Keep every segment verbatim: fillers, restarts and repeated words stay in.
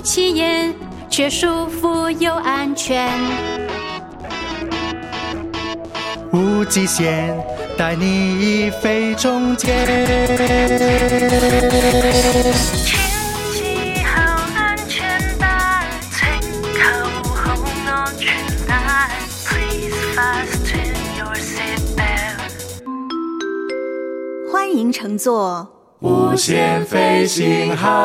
起眼，却舒服又安全。 无极限，带你飞中间。 牵系好安全带，请扣好安全帶。Please fasten your seatbelt。 欢迎乘坐无限飞行号，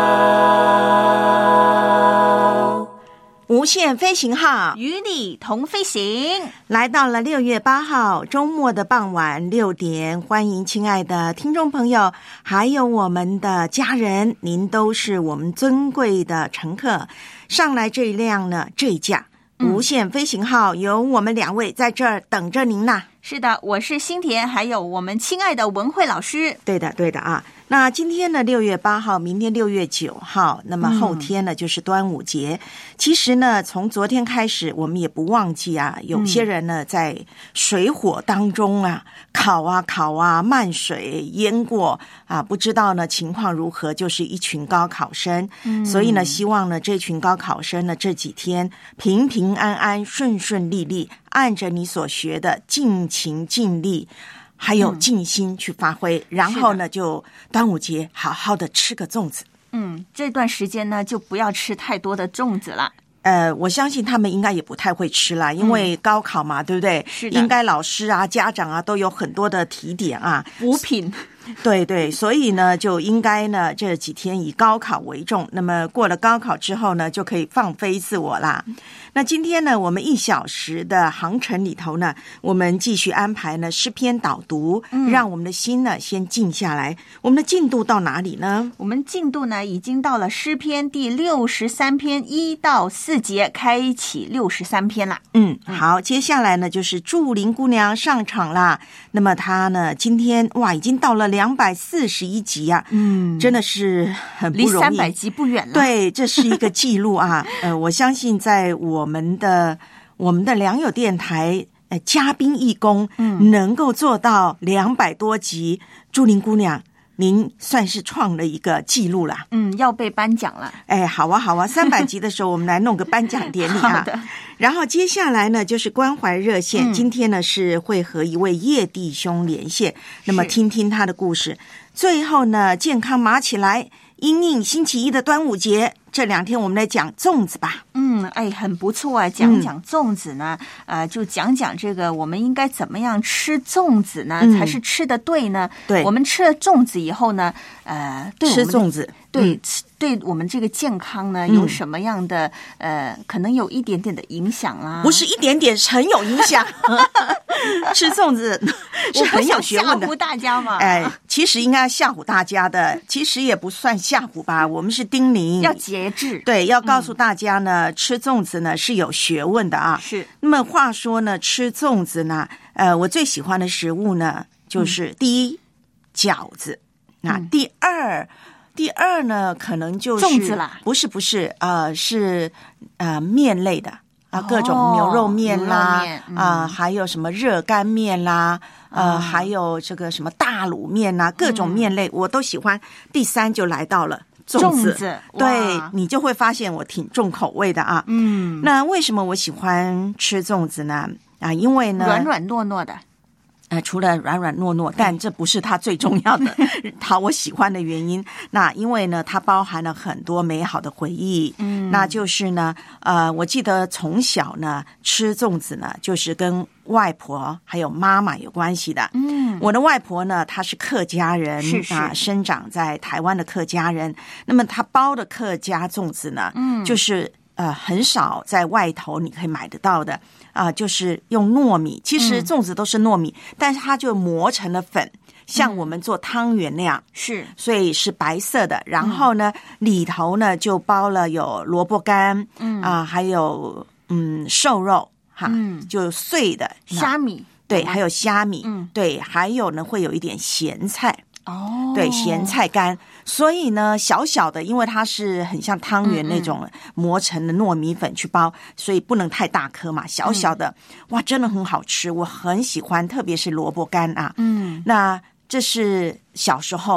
无限飞行号， 与你同飞行。 来到了六月八号周末的傍晚六点，欢迎亲爱的听众朋友，还有我们的家人，您都是我们尊贵的乘客。上来这一辆呢，这一架无限飞行号，有我们两位在这儿等着您呐。 是的，我是新田，还有我们亲爱的文慧老师。 对的，对的啊。那今天呢，六月八号，明天六月九号，那么后天呢、嗯、就是端午节。其实呢，从昨天开始，我们也不忘记啊，有些人呢、嗯、在水火当中啊，烤啊烤啊，漫水淹过啊，不知道呢情况如何，就是一群高考生。嗯、所以呢，希望呢这群高考生呢这几天平平安安、顺顺利利，按着你所学的尽情尽力。还有尽心去发挥、嗯、然后呢就端午节好好的吃个粽子。 嗯，这段时间呢就不要吃太多的粽子了。 呃，我相信他们应该也不太会吃啦，因为高考嘛、嗯、对不对？是的，应该老师啊家长啊都有很多的提点啊， 补品。 对对，所以呢就应该呢这几天以高考为重，那么过了高考之后呢就可以放飞自我啦。那今天呢我们一小时的航程里头呢，我们继续安排呢诗篇导读、嗯、让我们的心呢先静下来。我们的进度到哪里呢？ 我们进度呢已经到了诗篇第六十三篇一到四节，开启六十三篇啦。 嗯，好，接下来呢就是祝林姑娘上场啦。那么她呢今天哇已经到了两百四十一集啊，嗯，真的是很不容易， 离三百集不远了。 对，这是一个记录啊。呃，我相信在我们的我们的良友电台，呃，嘉宾义工，嗯，能够做到两百多集，祝林姑娘，您算是创了一个记录啦。 嗯，要被颁奖了。 哎，好啊，好啊，三百集的时候我们来弄个颁奖典礼啊。好的。然后接下来呢就是关怀热线、嗯、今天呢是会和一位叶弟兄连线，那么听听他的故事。最后呢健康码起来，因应星期一的端午节，这两天我们来讲粽子吧。 嗯，哎，很不错啊，讲讲粽子呢、嗯、呃，就讲讲这个我们应该怎么样吃粽子呢、嗯、才是吃的对呢？对，我们吃了粽子以后呢呃，对我们吃粽子对、嗯、对我们这个健康呢有什么样的、嗯、呃，可能有一点点的影响啊？ 不是一点点，是很有影响。吃粽子是很有学问的。 吓唬大家嘛？ 哎，其实应该吓唬大家的，其实也不算吓唬吧，我们是叮咛， 要节制。 对，要告诉大家呢、嗯、吃粽子呢是有学问的啊。 是。 那么话说呢，吃粽子呢呃，我最喜欢的食物呢就是第一、嗯、饺子，那、嗯、第二第二呢可能就是粽子啦， 不是不是呃是呃面类的啊，各种牛肉面啦、哦嗯、啊，还有什么热干面啦，呃、嗯，还有这个什么大卤面啦，各种面类、嗯、我都喜欢。第三就来到了粽子，粽子对，你就会发现我挺重口味的啊。嗯，那为什么我喜欢吃粽子呢？啊，因为呢， 软软糯糯的。 呃，除了软软糯糯，但这不是它最重要的，它我喜欢的原因。那因为呢，它包含了很多美好的回忆。嗯，那就是呢，呃，我记得从小呢吃粽子呢，就是跟外婆还有妈妈有关系的。嗯，我的外婆呢，她是客家人，是是啊，生长在台湾的客家人。那么她包的客家粽子呢，嗯，就是呃很少在外头你可以买得到的。啊、呃，就是用糯米，其实粽子都是糯米，嗯、但是它就磨成了粉，像我们做汤圆那样，是、嗯，所以是白色的。然后呢，嗯、里头呢就包了有萝卜干，嗯啊、呃，还有嗯瘦肉哈，嗯，就碎的虾米， 对，还有虾米，嗯，对，还有呢会有一点咸菜。哦，对，咸菜干，所以呢，小小的，因为它是很像汤圆那种磨成的糯米粉去包，嗯嗯，所以不能太大颗嘛，小小的，嗯、哇，真的很好吃，我很喜欢，特别是萝卜干啊。嗯，那这是小时候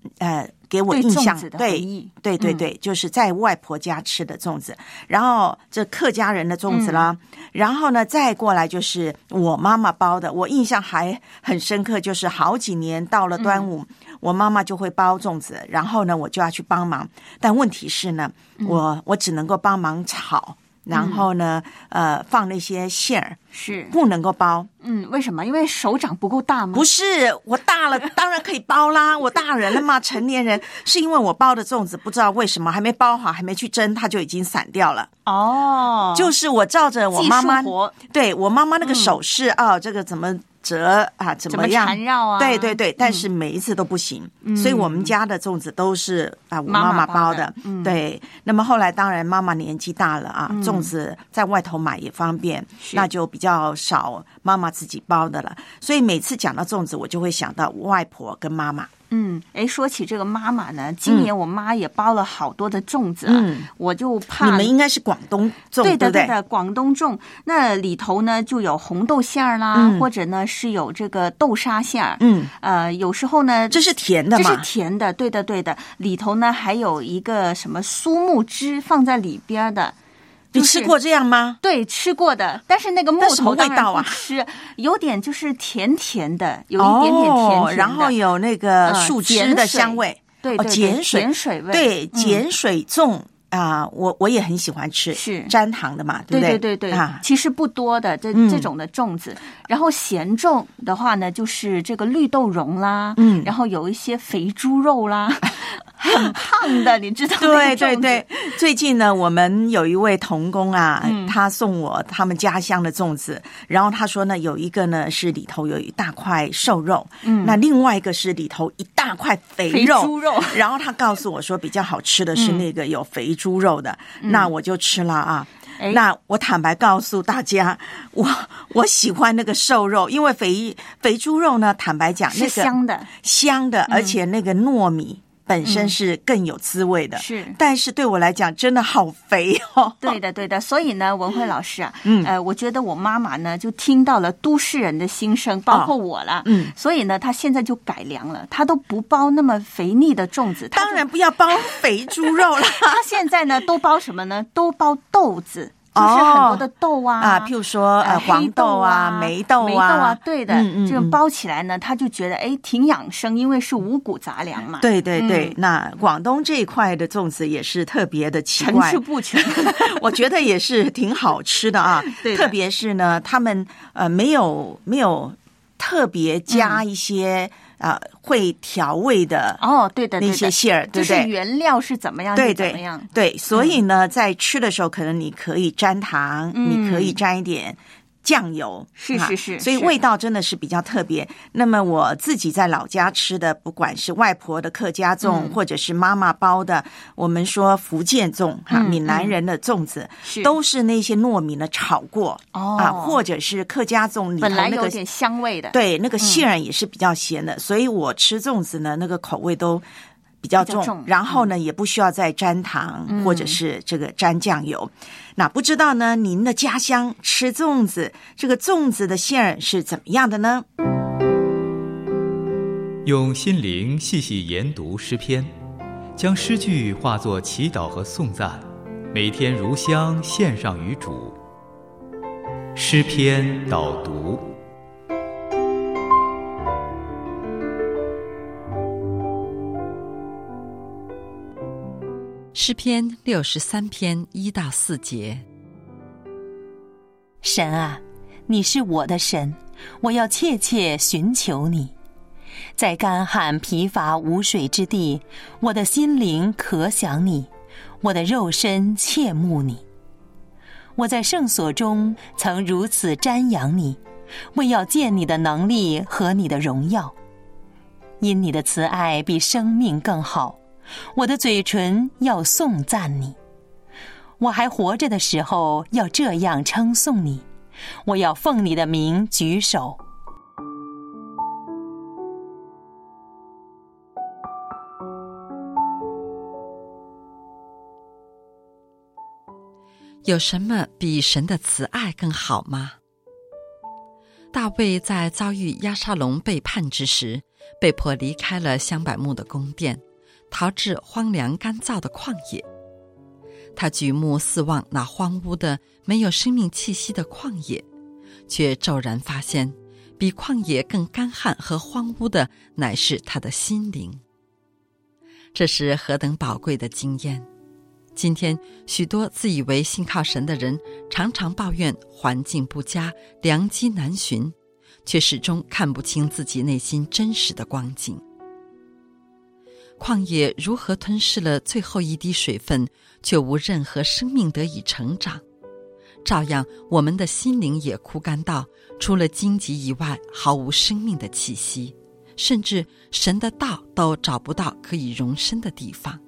呃给我印象， 对粽子的回忆， 对对对对、嗯，就是在外婆家吃的粽子，然后这客家人的粽子啦、嗯，然后呢再过来就是我妈妈包的，我印象还很深刻，就是好几年到了端午。嗯，我妈妈就会包粽子，然后呢，我就要去帮忙。但问题是呢，嗯、我我只能够帮忙炒，然后呢，嗯、呃，放那些馅儿， 是不能够包。 嗯，为什么？因为手掌不够大吗？ 不是，我大了，当然可以包啦，我大人了嘛，成年人。是因为我包的粽子不知道为什么还没包好，还没去蒸，它就已经散掉了。 哦， 就是我照着我妈妈，对我妈妈那个手势啊、嗯哦，这个怎么？折啊，怎么样？ 怎么缠绕啊？ 对对对，但是每一次都不行，嗯、所以我们家的粽子都是啊，我妈妈包的。 妈妈包的嗯、 对，那么后来当然妈妈年纪大了啊，嗯、粽子在外头买也方便，那就比较少妈妈自己包的了。所以每次讲到粽子，我就会想到外婆跟妈妈。 嗯，哎，说起这个妈妈呢，今年我妈也包了好多的粽子、啊，嗯，我就怕你们应该是广东粽， 对的， 对的，广东粽，那里头呢就有红豆馅儿啦、嗯，或者呢是有这个豆沙馅儿，嗯，呃，有时候呢这是甜的嘛， 这是甜的，对的，对的，里头呢还有一个什么苏木汁放在里边的。 你吃过这样吗？ 对，吃过的，但是那个木头当然不吃，有点就是甜甜的，有一点点甜甜的， 哦、然后有那个树枝的香味， 呃、对对对， 碱水， 碱水味， 对，碱水粽。嗯啊、呃，我我也很喜欢吃， 是沾糖的嘛，对不对？对对对对，啊，其实不多的这、嗯、这种的粽子。然后咸粽的话呢，就是这个绿豆蓉啦，嗯，然后有一些肥猪肉啦，很胖的，你知道？ 对对对，最近呢，我们有一位同工啊，嗯、他送我他们家乡的粽子，然后他说呢，有一个呢是里头有一大块瘦肉，嗯，那另外一个是里头一大块肥肉， 肥猪肉， 然后他告诉我说，比较好吃的是那个有肥猪肉的，嗯、那我就吃了啊。嗯、那我坦白告诉大家，我我喜欢那个瘦肉，因为肥肥猪肉呢，坦白讲，那个是香的， 香的，而且那个糯米。本身是更有滋味的，嗯、 是， 但是对我来讲真的好肥哦。 对的，对的。所以呢，文慧老师啊，嗯，呃，我觉得我妈妈呢就听到了都市人的心声，包括我了，哦、嗯，所以呢，她现在就改良了，她都不包那么肥腻的粽子， 当然不要包肥猪肉了。 她现在呢都包什么呢？都包豆子。就是很多的豆啊， 啊，譬如说呃黄豆啊、梅豆啊、 梅豆啊，对的，嗯嗯，这种包起来呢，他就觉得哎挺养生，因为是五谷杂粮嘛。 对对对，嗯、那广东这一块的粽子也是特别的奇怪， 层出不穷， 我觉得也是挺好吃的啊。 对的， 特别是呢，他们呃没有没有特别加一些。嗯啊、呃，会调味的哦，对的， 那些馅儿，对不对？ 就是原料是怎么样， 对对怎么样？ 对，所以呢，嗯、在吃的时候，可能你可以沾糖，嗯、你可以沾一点酱油， 是是是， 所以味道真的是比较特别。那么我自己在老家吃的，不管是外婆的客家粽，嗯、或者是妈妈包的，我们说福建粽哈，嗯、闽南人的粽子，嗯、都是那些糯米呢炒过哦啊，或者是客家粽里头那个本来有点香味的， 对，那个馅儿也是比较咸的，嗯、所以我吃粽子呢，那个口味都比较重， 重然后呢、嗯、也不需要再沾糖、嗯、或者是这个沾酱油。那不知道呢，您的家乡吃粽子，这个粽子的馅儿是怎么样的呢？ 用心灵细细研读诗篇，将诗句化作祈祷和颂赞，每天如香献上于主。诗篇导读。 诗篇六十三篇一到四节。 神啊，你是我的神，我要切切寻求你。在干旱疲乏无水之地，我的心灵可想你，我的肉身切慕你。我在圣所中曾如此瞻仰你，为要见你的能力和你的荣耀。因你的慈爱比生命更好，我的嘴唇要颂赞你。我还活着的时候要这样称颂你，我要奉你的名举手。 有什么比神的慈爱更好吗？大卫在遭遇押沙龙背叛之时， 被迫离开了香柏木的宫殿，逃至荒凉干燥的旷野。他举目四望那荒芜的没有生命气息的旷野，却骤然发现比旷野更干旱和荒芜的乃是他的心灵。这是何等宝贵的经验！今天许多自以为信靠神的人常常抱怨环境不佳，良机难寻，却始终看不清自己内心真实的光景。旷野如何吞噬了最后一滴水分，却无任何生命得以成长，照样我们的心灵也枯干到除了荆棘以外毫无生命的气息，甚至神的道都找不到可以容身的地方。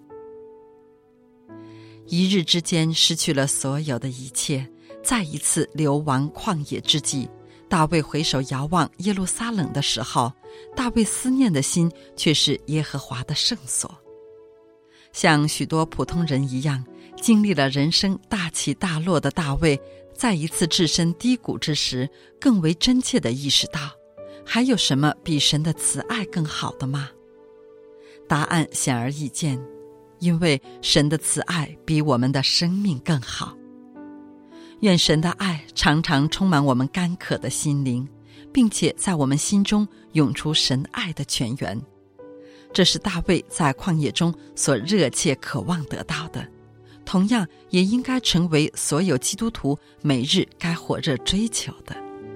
一日之间失去了所有的一切，再一次流亡旷野之际，大卫回首遥望耶路撒冷的时候，大卫思念的心却是耶和华的圣所。像许多普通人一样，经历了人生大起大落的大卫，再一次置身低谷之时，更为真切地意识到，还有什么比神的慈爱更好的吗？答案显而易见，因为神的慈爱比我们的生命更好。愿神的爱常常充满我们干渴的心灵，并且在我们心中涌出神爱的泉源。这是大卫在旷野中所热切渴望得到的，同样也应该成为所有基督徒每日该火热追求的。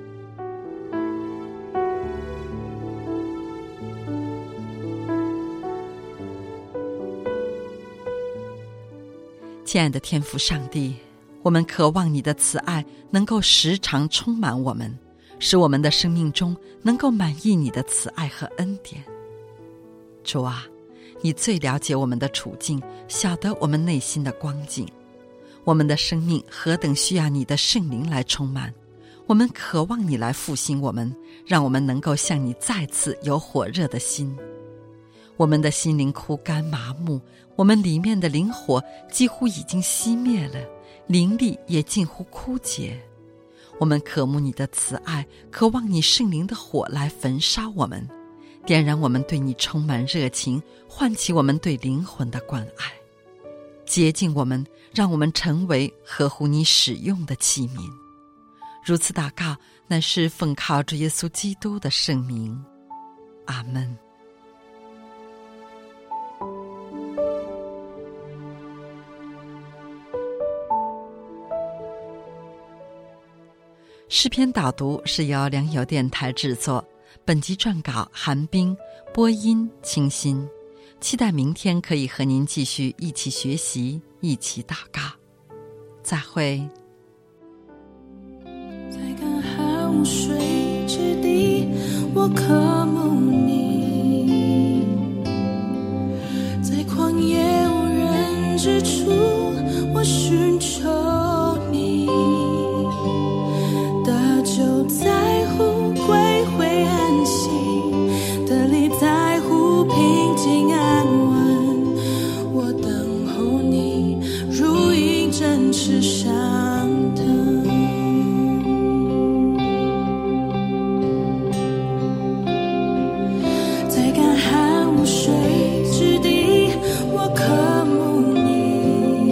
亲爱的天父上帝，我们渴望你的慈爱能够时常充满我们，使我们的生命中能够满溢你的慈爱和恩典。主啊，你最了解我们的处境，晓得我们内心的光景。我们的生命何等需要你的圣灵来充满，我们渴望你来复兴我们，让我们能够向你再次有火热的心。我们的心灵枯干麻木，我们里面的灵火几乎已经熄灭了，灵力也近乎枯竭。我们渴慕你的慈爱，渴望你圣灵的火来焚烧我们，点燃我们对你充满热情，唤起我们对灵魂的关爱，洁净我们，让我们成为合乎你使用的器皿。如此祷告，乃是奉靠主耶稣基督的圣名。阿们。诗篇导读是由良友电台制作，本集撰稿韩冰，播音清新。期待明天可以和您继续一起学习，一起祷告。再会。 在干旱无水之地，我渴慕你；在旷野无人之处，我寻求你。得救在乎归回安息，得力在乎平静安稳。我等候你，如鹰展翅上腾。在干旱无水之地，我渴慕你；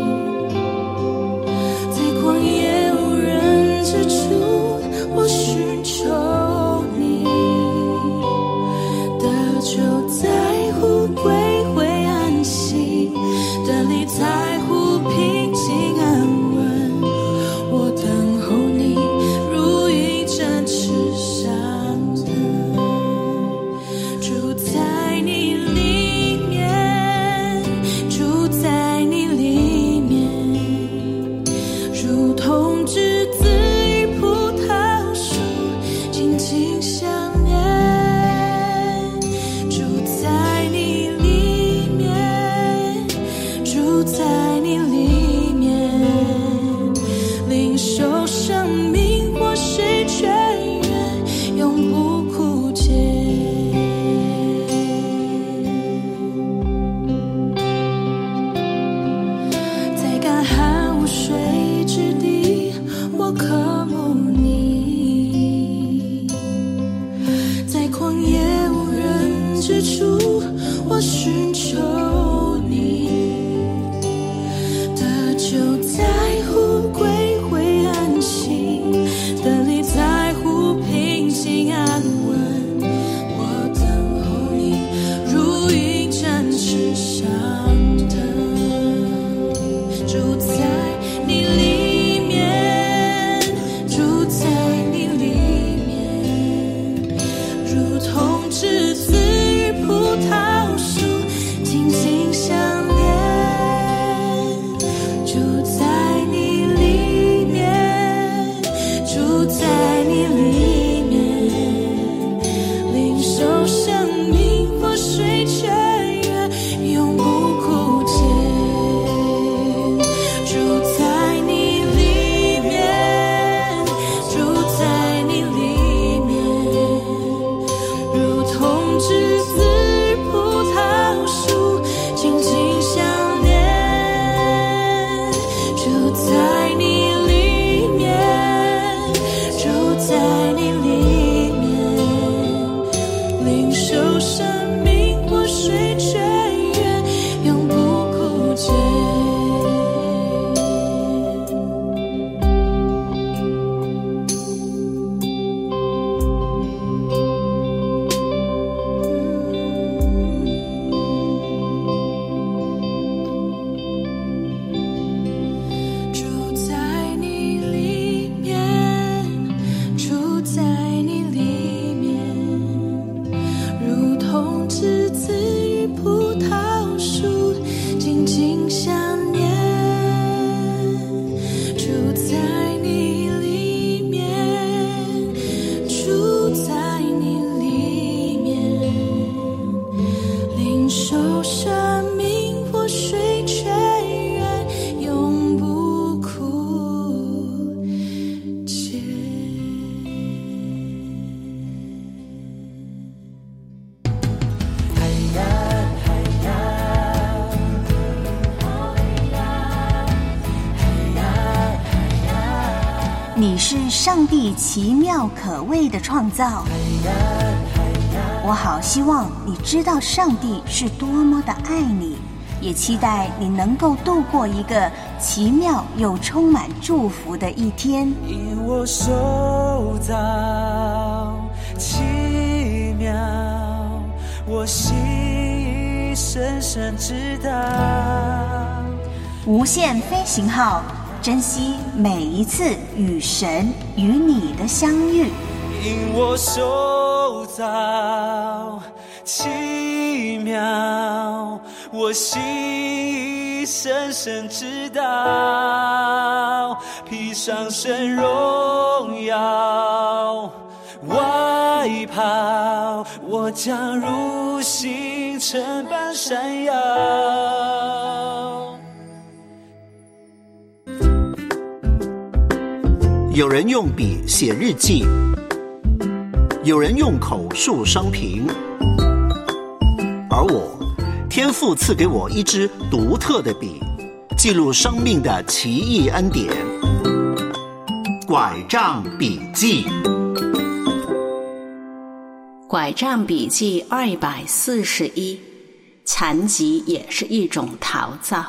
在旷野无人之处，我寻求你。得救在乎归回安息，得力在乎平静安稳。我等候你，如鹰展翅上腾。住在你里面，住在你里面，如同栀子与葡萄树，紧在你里面，领受生命活水泉源，永不枯竭。 你是上帝奇妙可畏的创造，我好希望你知道上帝是多么的爱你，也期待你能够度过一个奇妙又充满祝福的一天。 因我受造奇妙，我心深深知道。 无限飞行号，珍惜每一次与神与你的相遇。 因我受造奇妙，我心深深知道，披上神荣耀外袍，我将如星辰般闪耀。 有人用笔写日记，有人用口述生平，而我，天父赐给我一支独特的笔，记录生命的奇异恩典。拐杖笔记， 拐杖笔记二百四十一，残疾也是一种陶造。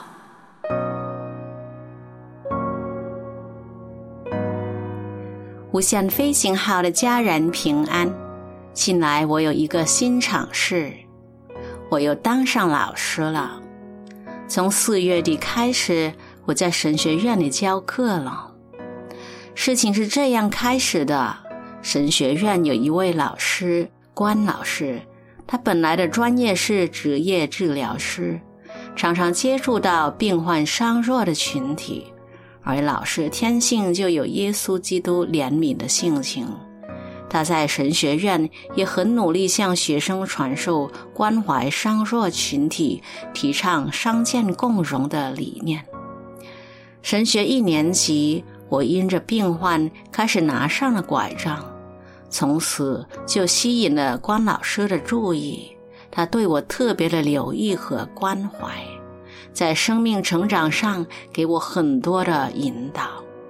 无限飞行号的家人平安，近来我有一个新尝试，我又当上老师了。从四月底开始，我在神学院里教课了。事情是这样开始的，神学院有一位老师，关老师，他本来的专业是职业治疗师，常常接触到病患伤弱的群体，而老师天性就有耶稣基督怜悯的性情，他在神学院也很努力向学生传授关怀伤弱群体，提倡伤健共融的理念。神学一年级，我因着病患开始拿上了拐杖，从此就吸引了关老师的注意，他对我特别的留意和关怀，在生命成长上给我很多的引导。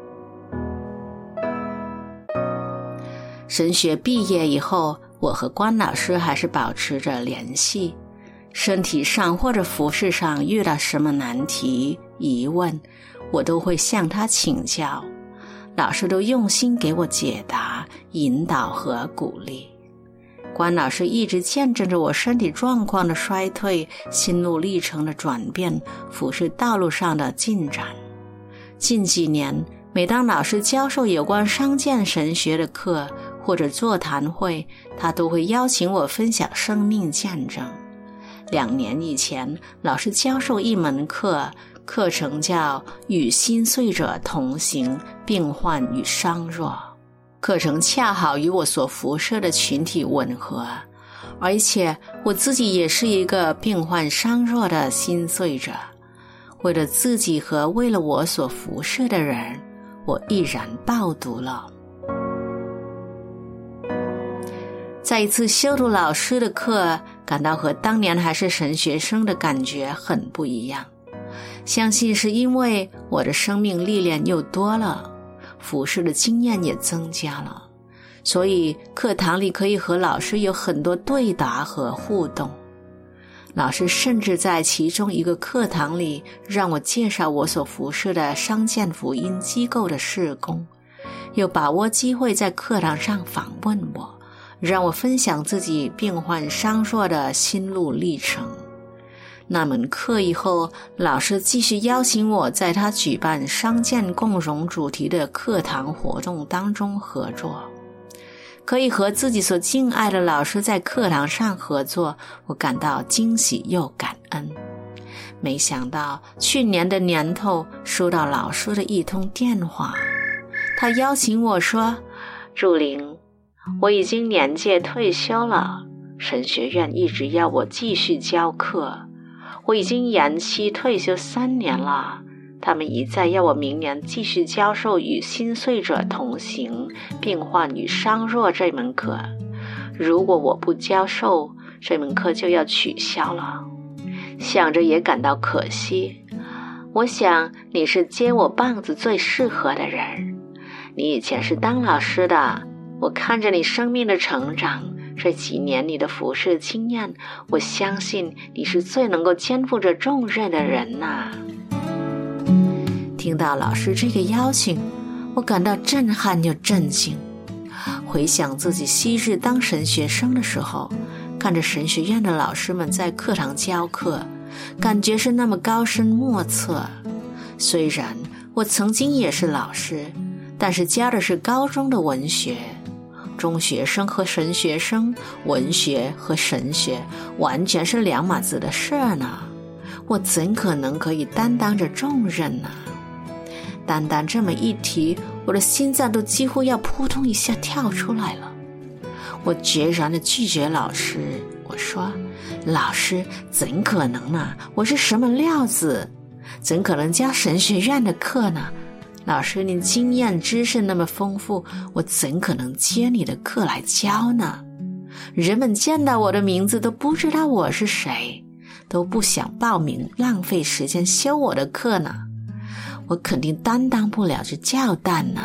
神学毕业以后，我和关老师还是保持着联系，身体上或者服饰上遇到什么难题疑问，我都会向他请教，老师都用心给我解答引导和鼓励。关老师一直见证着我身体状况的衰退，心路历程的转变，服侍道路上的进展。近几年，每当老师教授有关伤健神学的课或者座谈会，他都会邀请我分享生命见证。两年以前，老师教授一门课，课程叫《与心碎者同行：病患与伤弱》。课程恰好与我所辐射的群体吻合，而且我自己也是一个病患伤弱的心碎者。为了自己和为了我所辐射的人，我毅然报读了。在一次修读老师的课，感到和当年还是神学生的感觉很不一样。相信是因为我的生命历练又多了，服侍的经验也增加了， 所以课堂里可以和老师有很多对答和互动。老师甚至在其中一个课堂里让我介绍我所服侍的商建福音机构的事工，又把握机会在课堂上访问我，让我分享自己病患伤弱的心路历程。那门课以后，老师继续邀请我在他举办商建共融主题的课堂活动当中合作。可以和自己所敬爱的老师在课堂上合作，我感到惊喜又感恩。没想到去年的年头收到老师的一通电话，他邀请我说，祝玲，我已经年届退休了，神学院一直要我继续教课，我已经延期退休三年了，他们一再要我明年继续教授与心碎者同行病患与伤弱这门课，如果我不教授，这门课就要取消了。想着也感到可惜，我想你是接我棒子最适合的人，你以前是当老师的，我看着你生命的成长，这几年你的服侍经验，我相信你是最能够肩负着重任的人呐。听到老师这个邀请，我感到震撼又震惊。回想自己昔日当神学生的时候，看着神学院的老师们在课堂教课，感觉是那么高深莫测。虽然我曾经也是老师，但是教的是高中的文学，中学生和神学生，文学和神学完全是两码子的事呢，我怎可能可以担当着重任呢？单单这么一提，我的心脏都几乎要扑通一下跳出来了。我决然地拒绝老师，我说，老师，怎可能呢？我是什么料子？怎可能教神学院的课呢？老师，你经验知识那么丰富，我怎可能接你的课来教呢？人们见到我的名字都不知道我是谁，都不想报名浪费时间修我的课呢。我肯定担当不了这教担呢。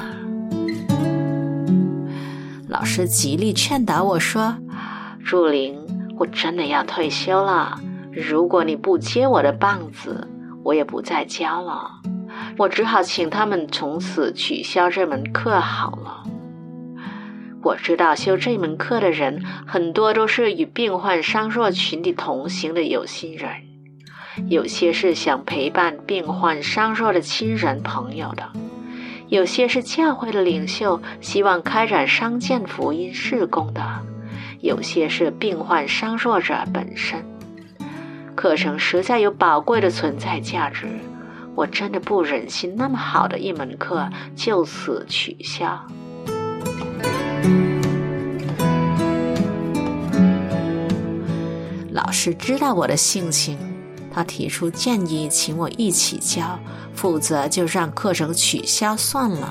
老师极力劝导我说，祝玲，我真的要退休了，如果你不接我的棒子，我也不再教了，我只好请他们从此取消这门课好了。我知道修这门课的人很多都是与病患伤弱群体同行的有心人，有些是想陪伴病患伤弱的亲人朋友的，有些是教会的领袖希望开展商建福音事工的，有些是病患伤弱者本身。课程实在有宝贵的存在价值，我真的不忍心那么好的一门课就此取消。老师知道我的性情，他提出建议请我一起教，否则就让课程取消算了。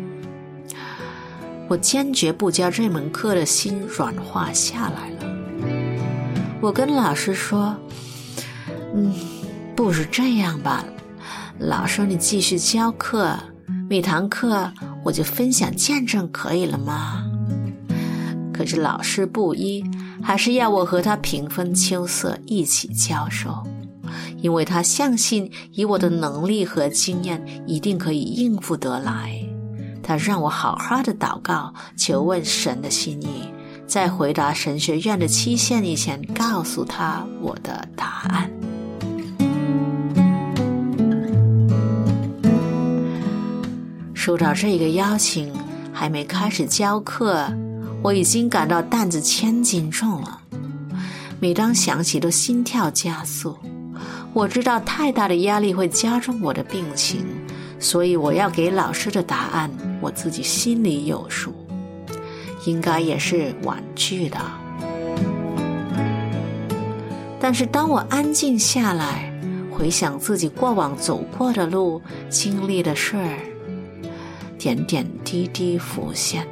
我坚决不教这门课的心软化下来了。我跟老师说，嗯，不是这样吧，老师你继续教课，每堂课我就分享见证可以了吗？可是老师不依，还是要我和他平分秋色一起教授，因为他相信以我的能力和经验一定可以应付得来。他让我好好的祷告，求问神的心意，在回答神学院的期限以前告诉他我的答案。收到这个邀请，还没开始教课，我已经感到担子千斤重了。每当想起都心跳加速。我知道太大的压力会加重我的病情，所以我要给老师的答案我自己心里有数，应该也是婉拒的。但是当我安静下来，回想自己过往走过的路，经历的事儿，点点滴滴浮现。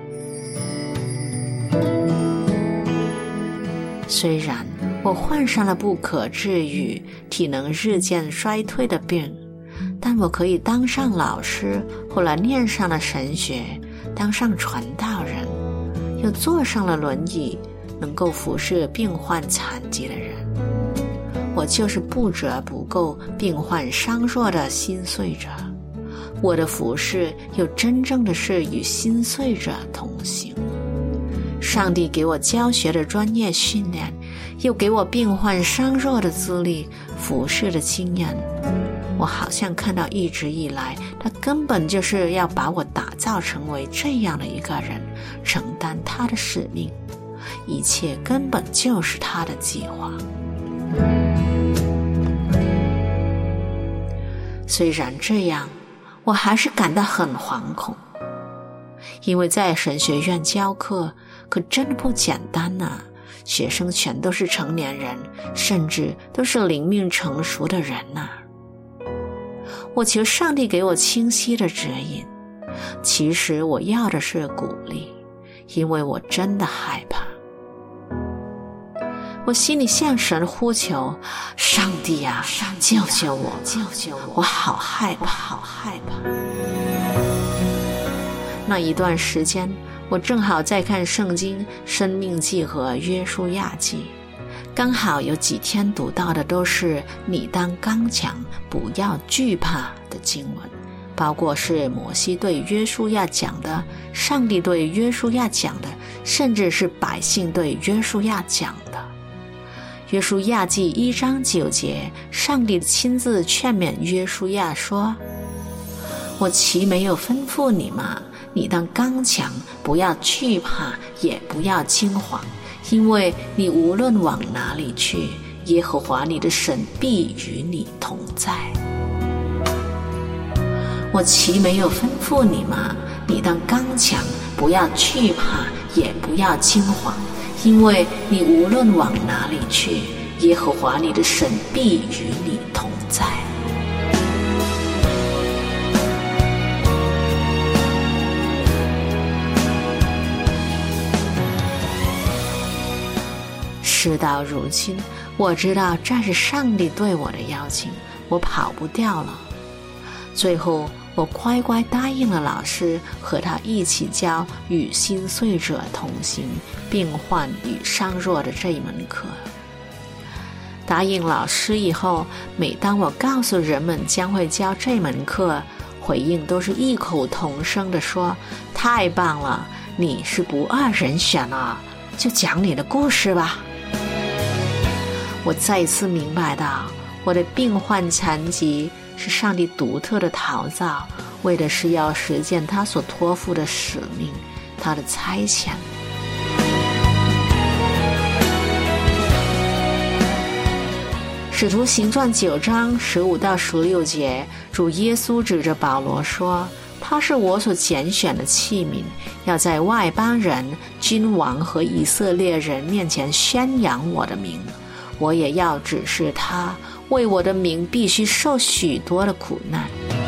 虽然我患上了不可治愈、体能日渐衰退的病，但我可以当上老师，后来念上了神学，当上传道人， 又坐上了轮椅，能够服侍病患残疾的人。我就是不折不扣病患伤弱的心碎者，我的服侍又真正的是与心碎者同行。上帝给我教学的专业训练，又给我病患伤弱的资历、服侍的经验。我好像看到一直以来，他根本就是要把我打造成为这样的一个人，承担他的使命，一切根本就是他的计划。虽然这样，我还是感到很惶恐，因为在神学院教课可真不简单啊，学生全都是成年人，甚至都是灵命成熟的人啊。我求上帝给我清晰的指引，其实我要的是鼓励，因为我真的害怕。我心里向神呼求，上帝啊，救救我，救救我，我好害怕，好害怕。那一段时间，我正好在看圣经《生命记》和《约书亚记》，刚好有几天读到的都是你当刚强，不要惧怕的经文，包括是摩西对约书亚讲的，上帝对约书亚讲的，甚至是百姓对约书亚讲的。约书亚记一章九节，上帝亲自劝勉约书亚说，我岂没有吩咐你吗？你当刚强，不要惧怕，也不要惊慌，因为你无论往哪里去，耶和华你的神必与你同在。我岂没有吩咐你吗？你当刚强，不要惧怕，也不要惊慌，因为你无论往哪里去，耶和华你的神必与你同在。事到如今，我知道这是上帝对我的邀请，我跑不掉了。最后我乖乖答应了老师，和他一起教与心碎者同行，病患与伤弱的这一门课。答应老师以后，每当我告诉人们将会教这门课，回应都是异口同声地说，太棒了，你是不二人选了，就讲你的故事吧。我再一次明白到，我的病患残疾是上帝独特的陶造，为的是要实践他所托付的使命，他的差遣。使徒行传九章十五到十六节，主耶稣指着保罗说，他是我所拣选的器皿，要在外邦人、君王和以色列人面前宣扬我的名。我也要指示他，为我的名必须受许多的苦难。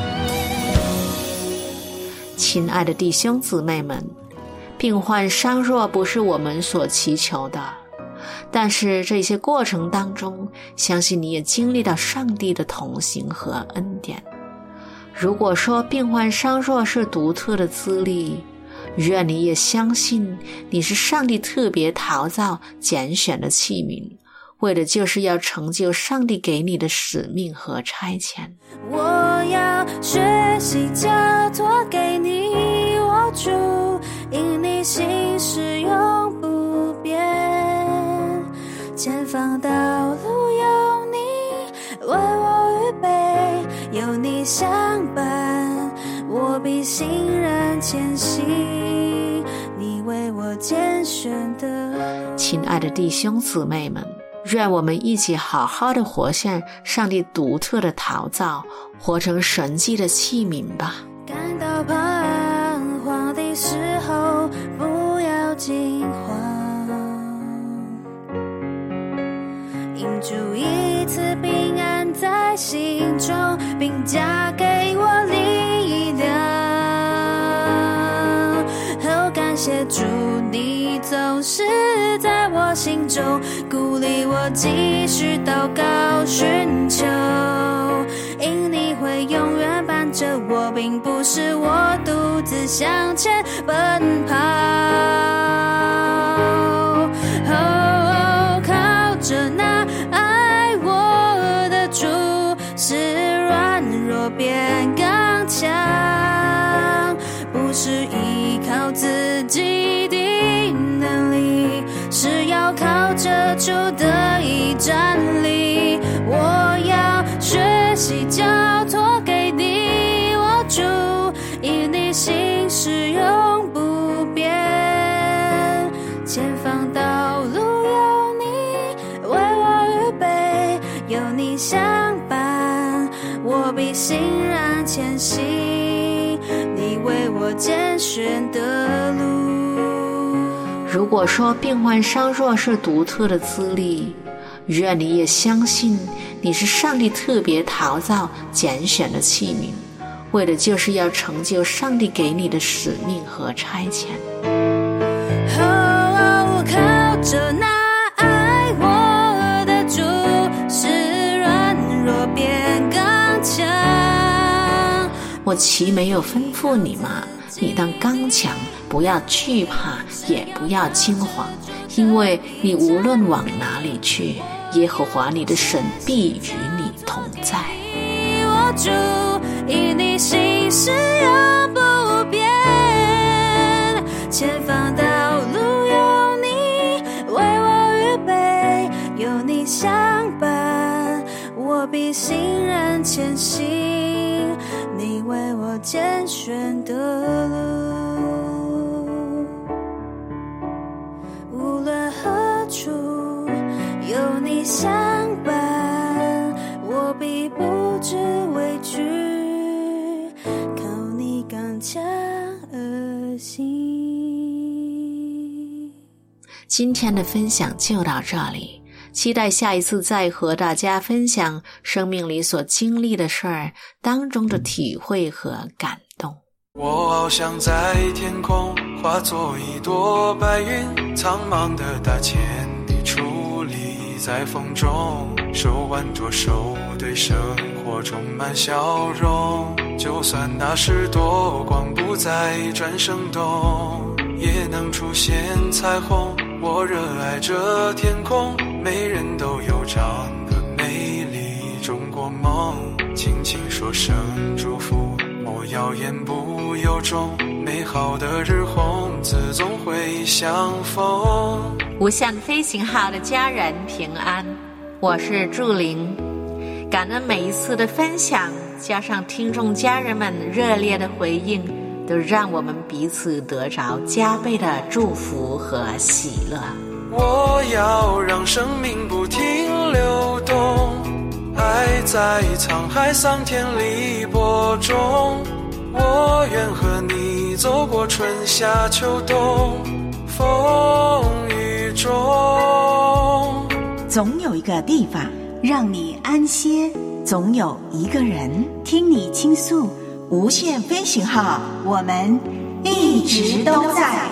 亲爱的弟兄姊妹们，病患伤弱不是我们所祈求的，但是这些过程当中，相信你也经历到上帝的同行和恩典。如果说病患伤弱是独特的资历，愿你也相信你是上帝特别陶造拣选的器皿，为的就是要成就上帝给你的使命和差遣。 我要学习交托给你握住，因你心是永不变，前方道路有你为我预备，有你相伴，我必欣然前行，你为我拣选的。 亲爱的弟兄姊妹们，愿我们一起好好的活现上帝独特的陶造，活成神迹的器皿吧。 感到彷徨的时候，不要惊慌，因主一次平安在心中，并加给我力量。哦，感谢主，你总是在我心中，鼓励我继续祷告寻求，因你会永远伴着我，并不是我独自向前奔跑。 自己的能力，是要靠着主的一站立。我要学习交托给你，我主，因你心是永不变。前方道路有你为我预备，有你相伴，我必欣然前行，你为我拣选的路。 如果说病患伤弱是独特的资历，愿你也相信你是上帝特别陶造拣选的器皿，为的就是要成就上帝给你的使命和差遣。 哦，靠着那爱我的主，使软弱变刚强。 我岂没有吩咐你吗？你当刚强，不要惧怕，也不要惊慌，因为你无论往哪里去，耶和华你的神必与你同在。 我主，因你心是永不变，前方道路有你为我预备，有你相伴，我必欣然前行，你为我拣选的路。无论何处有你相伴，我必不知畏惧，靠你刚强而行。 今天的分享就到这里，期待下一次再和大家分享生命里所经历的事儿当中的体会和感动。 我翱翔在天空，化作一朵白云，苍茫的大千地矗立在风中，手挽着手，对生活充满笑容。就算那时多光不再转生动，也能出现彩虹。我热爱这天空，每人都有长得美丽中国梦。轻轻说声祝福，莫谣言不由衷，美好的日红自总会相逢。 无限飞行号的家人平安，我是祝玲。感恩每一次的分享，加上听众家人们热烈的回应，都让我们彼此得着加倍的祝福和喜乐。 我要让生命不停流动，爱在沧海桑田里播种。我愿和你走过春夏秋冬，风雨中。 总有一个地方让你安歇， 总有一个人听你倾诉。 无限飞行号， 我们一直都在。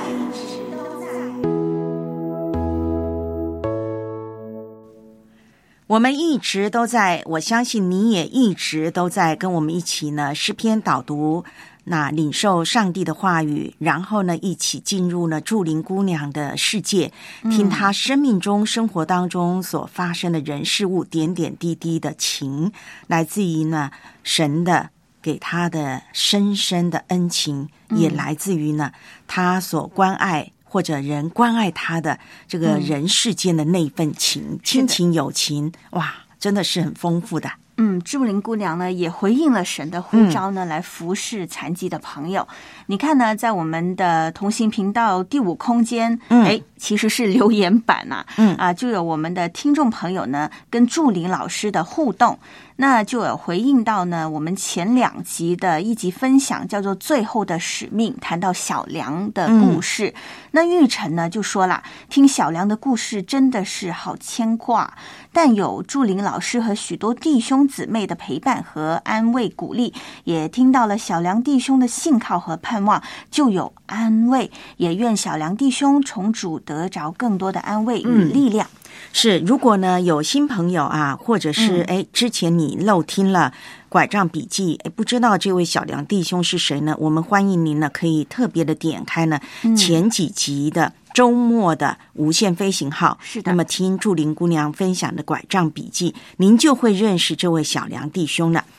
我们一直都在，我相信你也一直都在跟我们一起呢，诗篇导读，那领受上帝的话语，然后呢一起进入呢祝玲姑娘的世界，听她生命中生活当中所发生的人事物点点滴滴的情，来自于呢神的给她的深深的恩情，也来自于呢她所关爱或者人关爱他的这个人世间的那份情、嗯、亲情友情，哇，真的是很丰富的。 嗯，祝玲姑娘呢也回应了神的呼召呢、嗯、来服侍残疾的朋友。你看呢，在我们的同行频道第五空间，嗯，哎，其实是留言板呐、啊，嗯啊，就有我们的听众朋友呢跟祝玲老师的互动，那就有回应到呢我们前两集的一集分享，叫做最后的使命，谈到小梁的故事。嗯、那玉成呢就说了，听小梁的故事真的是好牵挂，但有祝玲老师和许多弟兄姊妹的陪伴和安慰鼓励，也听到了小梁弟兄的信靠和盼望，就有安慰，也愿小梁弟兄从主得着更多的安慰与力量。嗯、 是，如果呢有新朋友啊，或者是哎、嗯、之前你漏听了拐杖笔记，哎，不知道这位小梁弟兄是谁呢？我们欢迎您呢可以特别的点开呢、嗯、前几集的周末的无限飞行号，是的。那么听祝玲姑娘分享的拐杖笔记，您就会认识这位小梁弟兄了。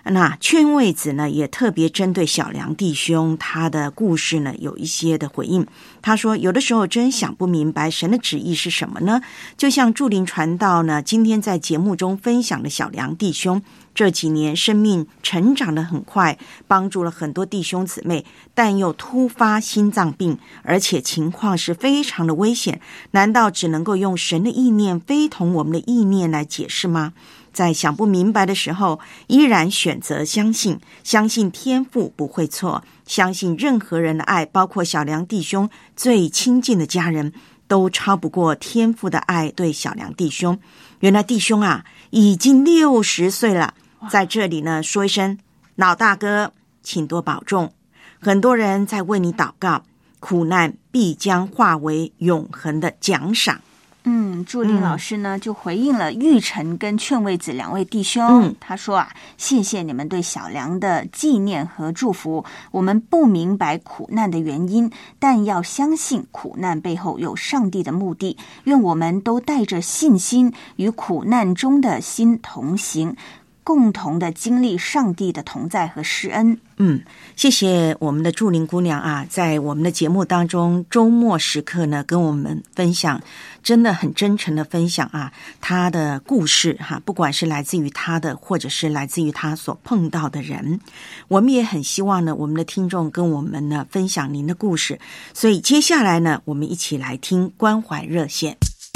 那劝慰子呢，也特别针对小梁弟兄他的故事呢，有一些的回应。他说，有的时候真想不明白神的旨意是什么呢？就像祝林传道呢，今天在节目中分享的小梁弟兄，这几年生命成长得很快，帮助了很多弟兄姊妹，但又突发心脏病，而且情况是非常的危险。难道只能够用神的意念非同我们的意念来解释吗？在想不明白的时候，依然选择相信，相信天父不会错，相信任何人的爱，包括小梁弟兄最亲近的家人，都超不过天父的爱对小梁弟兄。原来弟兄啊，已经六十岁了，在这里呢说一声，老大哥，请多保重。很多人在为你祷告，苦难必将化为永恒的奖赏。 嗯，祝林老师呢、嗯、就回应了玉成跟劝慰子两位弟兄、嗯、他说啊，谢谢你们对小梁的纪念和祝福，我们不明白苦难的原因，但要相信苦难背后有上帝的目的，愿我们都带着信心与苦难中的心同行，共同的经历上帝的同在和施恩。 嗯，谢谢我们的祝林姑娘啊，在我们的节目当中周末时刻呢，跟我们分享，真的很真诚的分享啊，她的故事哈、啊，不管是来自于她的，或者是来自于她所碰到的人，我们也很希望呢，我们的听众跟我们呢分享您的故事。所以接下来呢，我们一起来听关怀热线。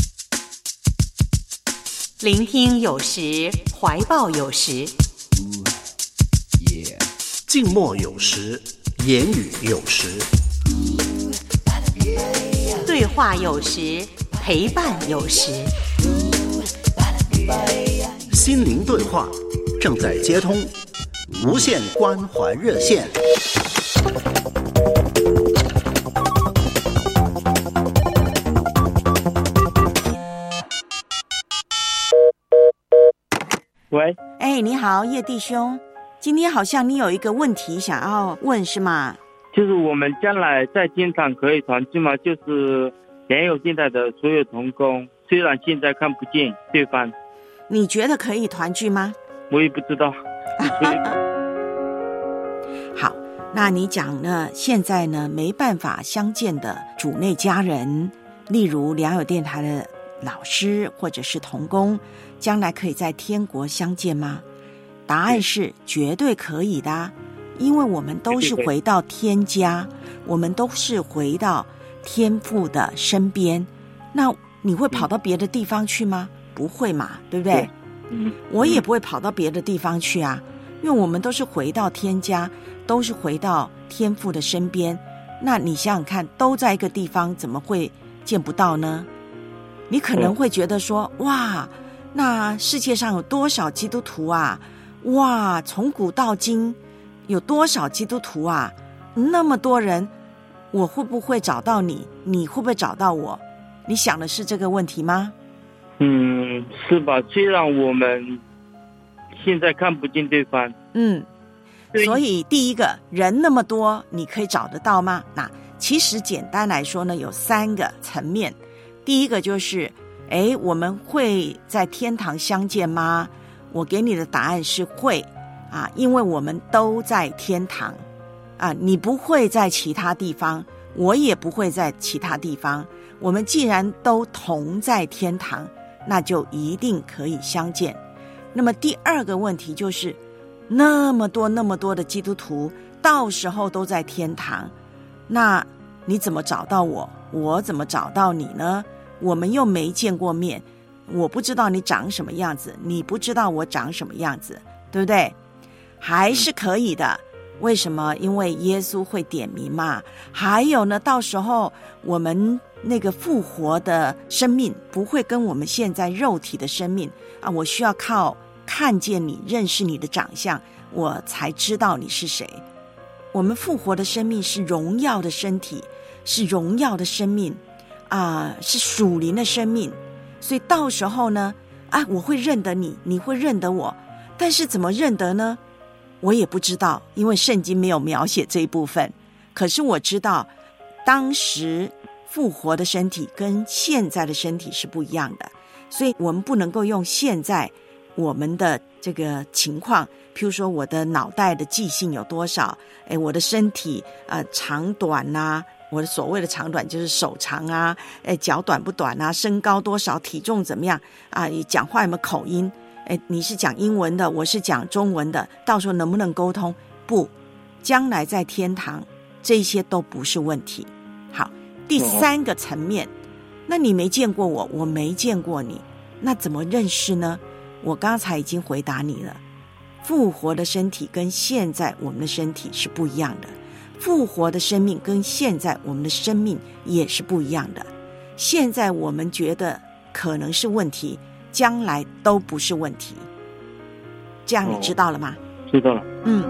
聆听有时，怀抱有时， 静默有时，言语有时， 对话有时，陪伴有时， 心灵对话正在接通，无限关怀热线。 喂， 哎，你好，叶弟兄，今天好像你有一个问题想要问是吗？ 就是我们将来在天堂可以团聚吗？就是莲友电台的所有同工，虽然现在看不见对方， 你觉得可以团聚吗？ 我也不知道。 好，那你讲呢？现在呢没办法相见的主内家人，例如良友电台的老师或者是同工，将来可以在天国相见吗？答案是绝对可以的，因为我们都是回到天家，我们都是回到天父的身边。那你会跑到别的地方去吗？不会嘛，对不对？我也不会跑到别的地方去啊，因为我们都是回到天家，都是回到天父的身边。那你想想看，都在一个地方，怎么会见不到呢？你可能会觉得说，哇，那世界上有多少基督徒啊？哇，从古到今有多少基督徒啊？那么多人，我会不会找到你？你会不会找到我？你想的是这个问题吗？ 嗯，是吧？虽然我们现在看不见对方， 嗯，所以第一个人那么多，你可以找得到吗？那其实简单来说呢，有三个层面。第一个就是，哎，我们会在天堂相见吗？我给你的答案是会啊，因为我们都在天堂啊，你不会在其他地方，我也不会在其他地方。我们既然都同在天堂，那就一定可以相见。那么第二个问题就是，那么多那么多的基督徒，到时候都在天堂，那你怎么找到我？我怎么找到你呢？我们又没见过面，我不知道你长什么样子，你不知道我长什么样子，对不对？还是可以的。为什么？因为耶稣会点名嘛。还有呢，到时候我们那个复活的生命不会跟我们现在肉体的生命啊，我需要靠看见你，认识你的长相，我才知道你是谁。我们复活的生命是荣耀的身体，是荣耀的生命啊、呃，是属灵的生命。所以到时候呢，啊，我会认得你，你会认得我，但是怎么认得呢？我也不知道，因为圣经没有描写这一部分。可是我知道，当时复活的身体跟现在的身体是不一样的，所以我们不能够用现在我们的这个情况，譬如说我的脑袋的记性有多少，哎，我的身体呃长短啊，我的所谓的长短就是手长啊，哎，脚短不短啊，身高多少，体重怎么样啊，你讲话有没有口音，哎，你是讲英文的，我是讲中文的，到时候能不能沟通？不，将来在天堂这些都不是问题。好，第三个层面，那你没见过我，我没见过你，那怎么认识呢？我刚才已经回答你了，复活的身体跟现在我们的身体是不一样的，复活的生命跟现在我们的生命也是不一样的。现在我们觉得可能是问题，将来都不是问题。这样你知道了吗？ 哦，知道了。 嗯。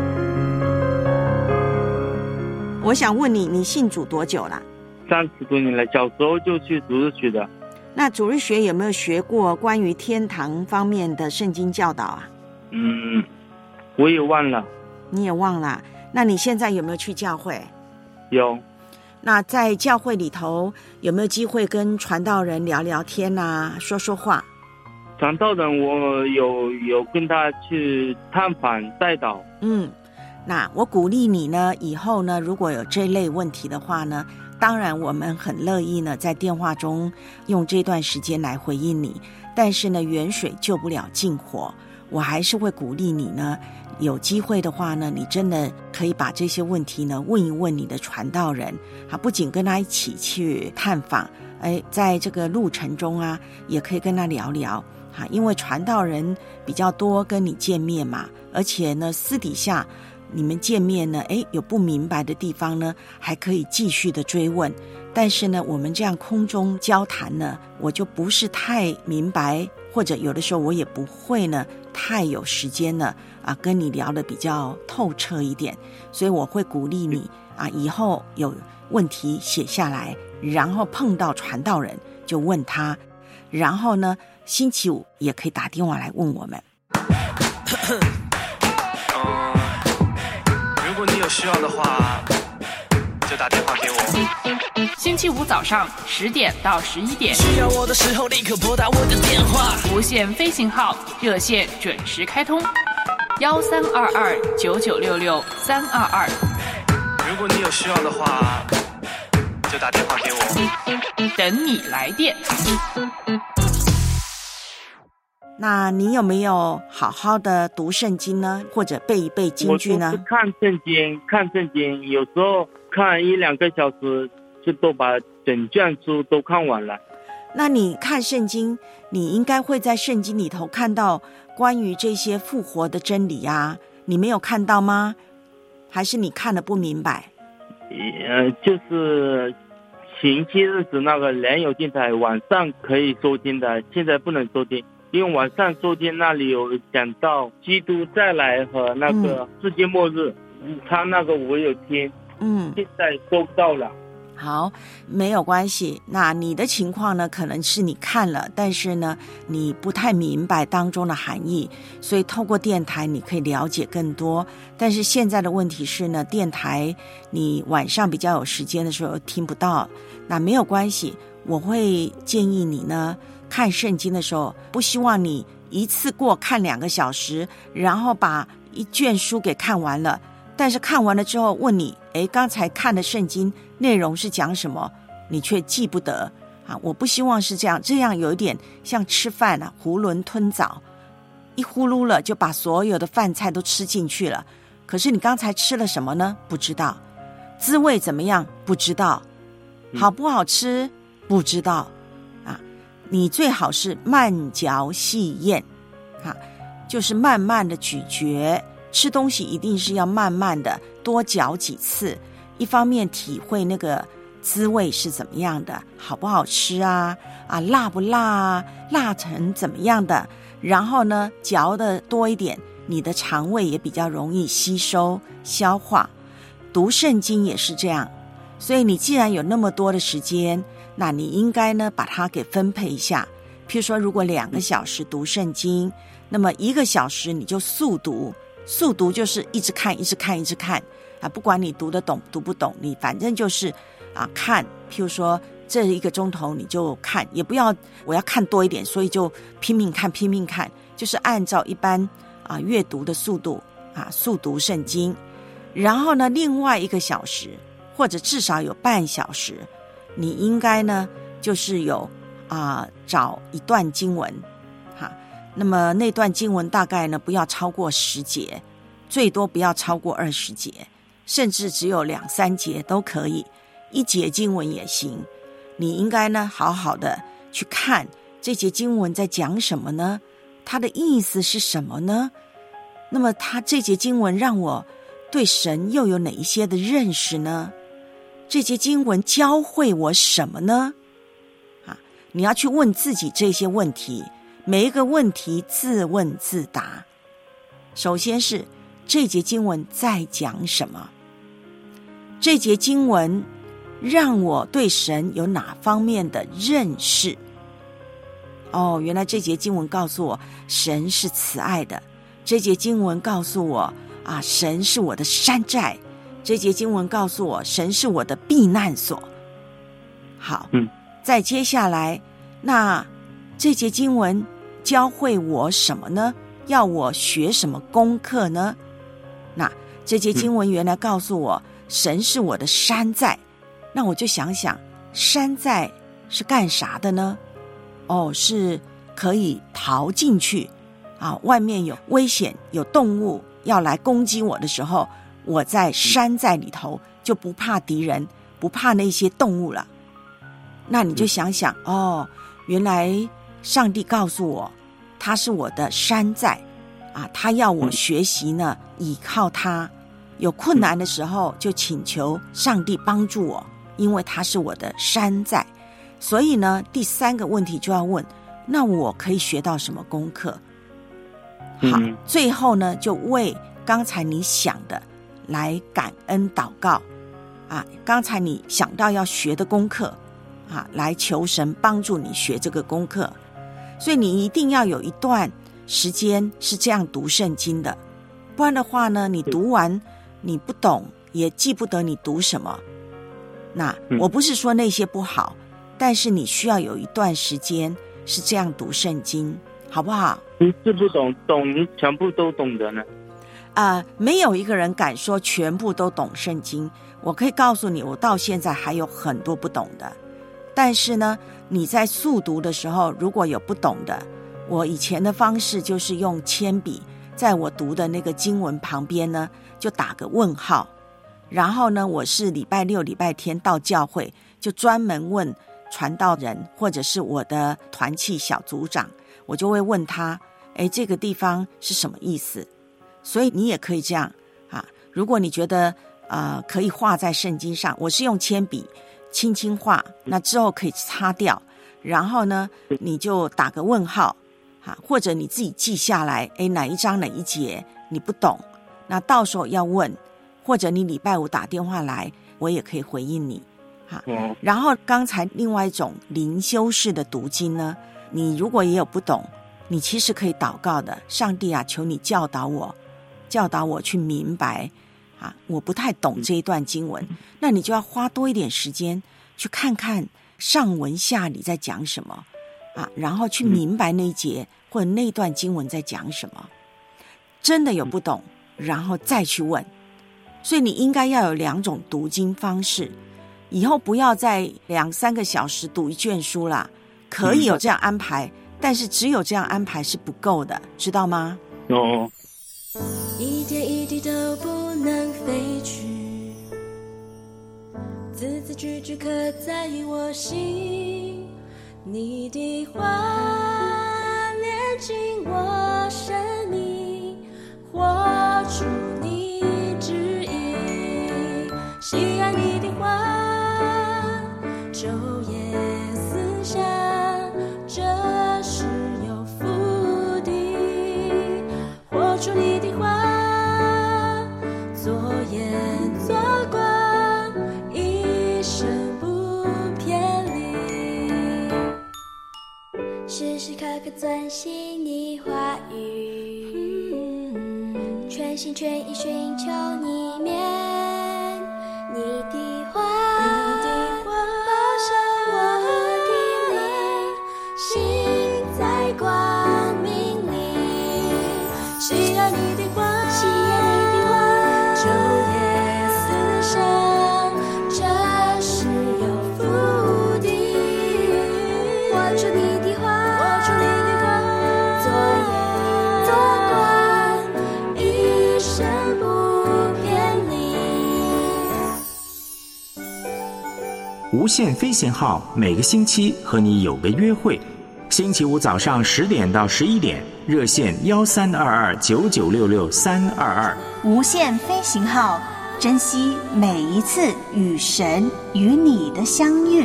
我想问你，你信主多久了？ 三十多年了，小时候就去主日学的。 那主日学有没有学过关于天堂方面的圣经教导啊？ 嗯，我也忘了。 你也忘了？那你现在有没有去教会？ 有。 那在教会里头有没有机会跟传道人聊聊天啊，说说话？ 传道人我有有跟他去探访带导。 嗯，那我鼓励你呢，以后呢如果有这类问题的话呢，当然我们很乐意呢在电话中用这段时间来回应你，但是呢远水救不了近火，我还是会鼓励你呢，有机会的话呢，你真的可以把这些问题呢问一问你的传道人啊，不仅跟他一起去探访，哎，在这个路程中啊也可以跟他聊聊啊，因为传道人比较多跟你见面嘛，而且呢私底下你们见面呢，诶，有不明白的地方呢，还可以继续的追问。但是呢，我们这样空中交谈呢，我就不是太明白，或者有的时候我也不会呢，太有时间呢，啊，跟你聊得比较透彻一点。所以我会鼓励你啊，以后有问题写下来，然后碰到传道人就问他，然后呢，星期五也可以打电话来问我们。 如果你有需要的话，就打电话给我。 星期五早上十点到十一点， 需要我的时候立刻拨打我的电话。 无线飞行号热线准时开通，幺三二二九九六六三二二。 如果你有需要的话，就打电话给我， 等你来电。 那你有没有好好的读圣经呢，或者背一背经句呢？ 我都是看圣经，看圣经，有时候看一两个小时，就都把整卷书都看完了。 那你看圣经，你应该会在圣经里头看到关于这些复活的真理啊，你没有看到吗？还是你看得不明白？ 呃，就是星期日子那个联友电台晚上可以收听的，现在不能收听。因为晚上收听那里有讲到基督再来和那个世界末日，嗯、他那个我有听， 嗯， 现在收不到了。 好，没有关系。那你的情况呢，可能是你看了，但是呢，你不太明白当中的含义，所以透过电台你可以了解更多。但是现在的问题是呢，电台你晚上比较有时间的时候听不到，那没有关系，我会建议你呢，看圣经的时候，不希望你一次过看两个小时，然后把一卷书给看完了，但是看完了之后问你，诶，刚才看的圣经内容是讲什么，你却记不得啊！我不希望是这样，这样有一点像吃饭啊，囫囵吞枣，一呼噜了就把所有的饭菜都吃进去了。可是你刚才吃了什么呢？不知道。滋味怎么样？不知道。好不好吃？不知道。你最好是慢嚼细咽，啊，就是慢慢的咀嚼，吃东西一定是要慢慢的多嚼几次，一方面体会那个滋味是怎么样的，好不好吃啊，啊，辣不辣啊，辣成怎么样的，然后呢，嚼的多一点，你的肠胃也比较容易吸收消化。读圣经也是这样，所以你既然有那么多的时间，那你应该呢把它给分配一下。譬如说，如果两个小时读圣经，那么一个小时你就速读，速读就是一直看一直看一直看啊，不管你读得懂读不懂，你反正就是啊看。譬如说这一个钟头你就看，也不要我要看多一点，所以就拼命看拼命看， 就是按照一般啊阅读的速度啊速读圣经，然后呢另外一个小时或者至少有半小时，你应该呢就是有啊找一段经文哈，那么那段经文大概呢不要超过十节，最多不要超过二十节，甚至只有两三节都可以，一节经文也行。你应该呢好好的去看这节经文在讲什么呢？它的意思是什么呢？那么它这节经文让我对神又有哪一些的认识呢？这节经文教会我什么呢？啊，你要去问自己这些问题，每一个问题自问自答。首先是这节经文在讲什么？这节经文让我对神有哪方面的认识？哦，原来这节经文告诉我神是慈爱的，这节经文告诉我啊，神是我的山寨，这节经文告诉我神是我的避难所。好，嗯，再接下来，那这节经文教会我什么呢？要我学什么功课呢？那这节经文原来告诉我神是我的山寨，那我就想想，山寨是干啥的呢？哦，是可以逃进去啊！外面有危险，有动物要来攻击我的时候，我在山寨里头就不怕敌人，不怕那些动物了。那你就想想，哦，原来上帝告诉我，他是我的山寨啊，他要我学习呢，倚靠他。有困难的时候，就请求上帝帮助我，因为他是我的山寨。所以呢，第三个问题就要问，那我可以学到什么功课？好，嗯、最后呢，就为刚才你想的来感恩祷告啊，刚才你想到要学的功课啊，来求神帮助你学这个功课。所以你一定要有一段时间是这样读圣经的，不然的话呢，你读完你不懂，也记不得你读什么。那我不是说那些不好，但是你需要有一段时间是这样读圣经，好不好？ 你是不懂，懂你全部都懂的呢？ 啊、呃，没有一个人敢说全部都懂圣经。我可以告诉你，我到现在还有很多不懂的。但是呢，你在速读的时候，如果有不懂的，我以前的方式就是用铅笔，在我读的那个经文旁边呢，就打个问号。然后呢，我是礼拜六、礼拜天到教会，就专门问传道人或者是我的团契小组长，我就会问他，诶，这个地方是什么意思？所以你也可以这样啊。如果你觉得呃可以画在圣经上，我是用铅笔轻轻画，那之后可以擦掉，然后呢，你就打个问号啊，或者你自己记下来，诶，哪一章哪一节你不懂，那到时候要问，或者你礼拜五打电话来，我也可以回应你。哈，然后刚才另外一种灵修式的读经呢，你如果也有不懂，你其实可以祷告的，上帝啊，求你教导我，教导我去明白啊，我不太懂这一段经文，那你就要花多一点时间去看看上文下理在讲什么啊，然后去明白那一节或者那段经文在讲什么。真的有不懂，然后再去问。所以你应该要有两种读经方式，以后不要再两三个小时读一卷书啦，可以有这样安排，但是只有这样安排是不够的，知道吗？ 哦。 一点一滴都不能飞去，字字句句刻在我心，你的话炼进我生命，活出你旨意，喜爱你的话，昼夜思想，这是有福的，活出你的话，左眼左光，一生不偏离，时时刻刻遵行你话语，全心全意寻求你面，你的话，你的话保守我的灵，行在光明里， 无限飞行号每个星期和你有个约会。星期五早上十点到十一点，热线幺三二二九九六六三二二。 无限飞行号，珍惜每一次与神与你的相遇。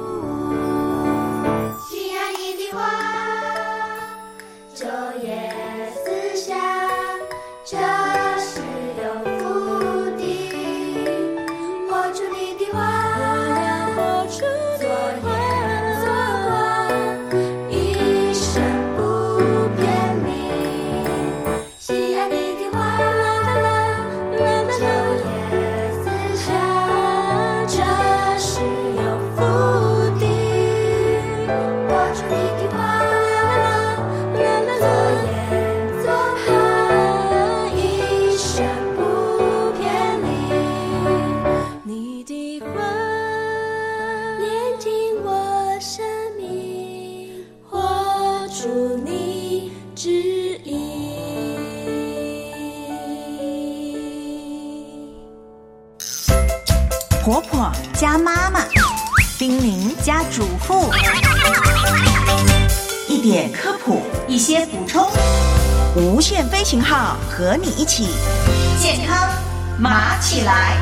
亲爱的话，昼夜思想，这是有福的。活出你的话，活出你的话，做光，一生不偏离。亲爱的话，昼夜思想，这是有福的。活出你的话，做盐做盘，一生不偏离。你的话炼净我生命，活出你旨意。 婆婆加妈妈， 叮咛加主妇， 一点科普， 一些补充， 无限飞行号和你一起健康麻起来。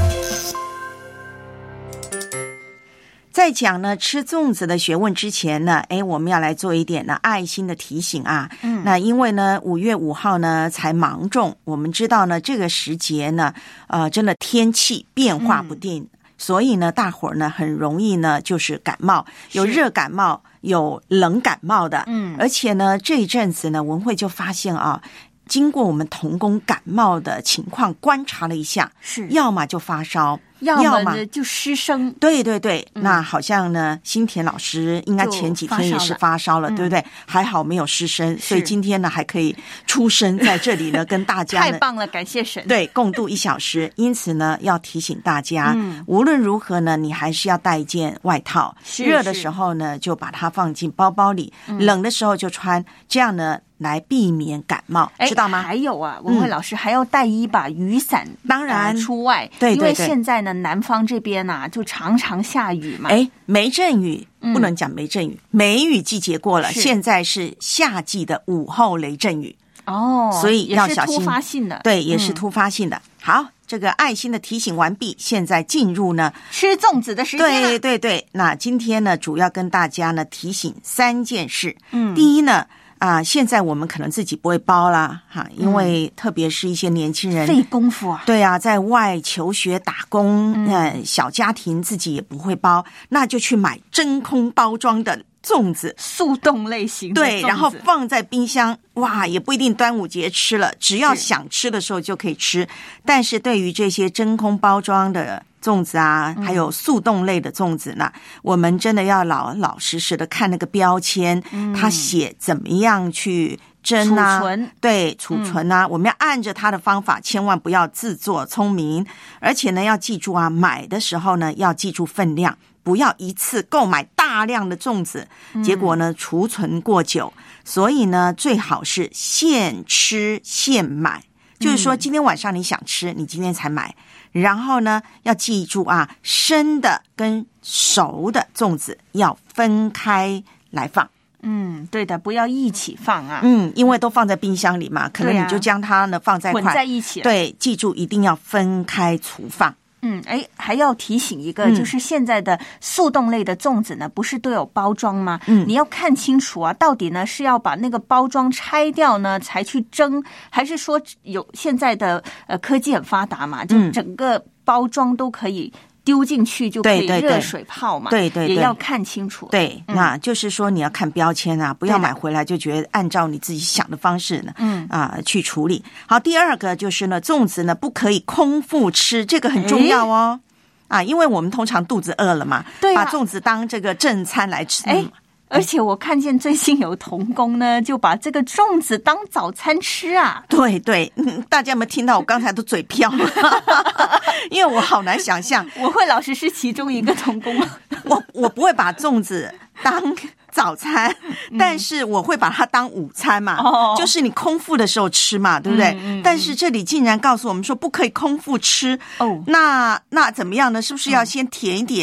在讲呢吃粽子的学问之前呢，哎，我们要来做一点呢爱心的提醒啊。嗯，那因为呢五月五号呢才芒种，我们知道呢这个时节呢，呃，真的天气变化不定，嗯、所以呢大伙儿呢很容易呢就是感冒，有热感冒，有冷感冒的。嗯，而且呢这一阵子呢文慧就发现啊。经过我们同工感冒的情况观察了一下，是要么就发烧， 要么就失声。 对对对、嗯，那好像呢，新田老师应该前几天也是发烧了，对不对？嗯、还好没有失声，所以今天呢还可以出声在这里呢，跟大家呢太棒了，感谢神。 对，共度一小时。因此呢，要提醒大家，嗯、无论如何呢，你还是要带一件外套。热的时候呢，就把它放进包包里；嗯、冷的时候就穿，这样呢。来避免感冒，知道吗？ 还有啊，文慧老师、嗯、还要带一把雨伞， 当然、 呃、出外， 对对对， 因为现在呢，南方这边啊，就常常下雨嘛。 哎，梅阵雨、嗯、不能讲梅阵雨，梅雨季节过了，现在是夏季的午后雷阵雨哦， 所以要小心， 也是突发性的， 对，也是突发性的。嗯、好，这个爱心的提醒完毕，现在进入呢吃粽子的时间了。 对对对，那今天呢，主要跟大家呢提醒三件事。嗯，第一呢。啊，现在我们可能自己不会包啦，哈，因为特别是一些年轻人费功夫啊， 对啊，在外求学打工，嗯、呃，小家庭自己也不会包，那就去买真空包装的粽子， 速冻类型的粽子， 对，然后放在冰箱，哇，也不一定端午节吃了，只要想吃的时候就可以吃。但是对于这些真空包装的粽子啊，还有速冻类的粽子呢、嗯、我们真的要老老实实的看那个标签，嗯、它写怎么样去蒸啊， 储存， 对，储存啊、嗯、我们要按着它的方法，千万不要自作聪明。而且呢要记住啊，买的时候呢要记住分量，不要一次购买大量的粽子，结果呢储存过久。所以呢最好是现吃现买，就是说今天晚上你想吃，你今天才买。然后呢要记住啊，生的跟熟的粽子要分开来放。 嗯，对的，不要一起放啊。 嗯，因为都放在冰箱里嘛，可能你就将它呢放在混在一起了。 对，记住一定要分开储放。 嗯，哎，还要提醒一个、嗯，就是现在的速冻类的粽子呢，不是都有包装吗？嗯，你要看清楚啊，到底呢是要把那个包装拆掉呢才去蒸，还是说有现在的呃科技很发达嘛，就整个包装都可以丢进去就可以热水泡嘛， 对对 对, 对， 也要看清楚。 对、嗯，那就是说你要看标签啊，不要买回来就觉得按照你自己想的方式呢，嗯啊、呃、去处理。好，第二个就是呢，粽子呢不可以空腹吃，这个很重要哦。啊，因为我们通常肚子饿了嘛，对、啊，把粽子当这个正餐来吃。哎。 而且我看见最近有童工呢，就把这个粽子当早餐吃啊！ 对对，大家有没有听到？我刚才都嘴瓢了，因为我好难想象。 我会老师是其中一个童工， 我我不会把粽子当早餐，但是我会把它当午餐嘛，嗯、就是你空腹的时候吃嘛，对不对？嗯嗯、但是这里竟然告诉我们说不可以空腹吃哦，那那怎么样呢？是不是要先填一点？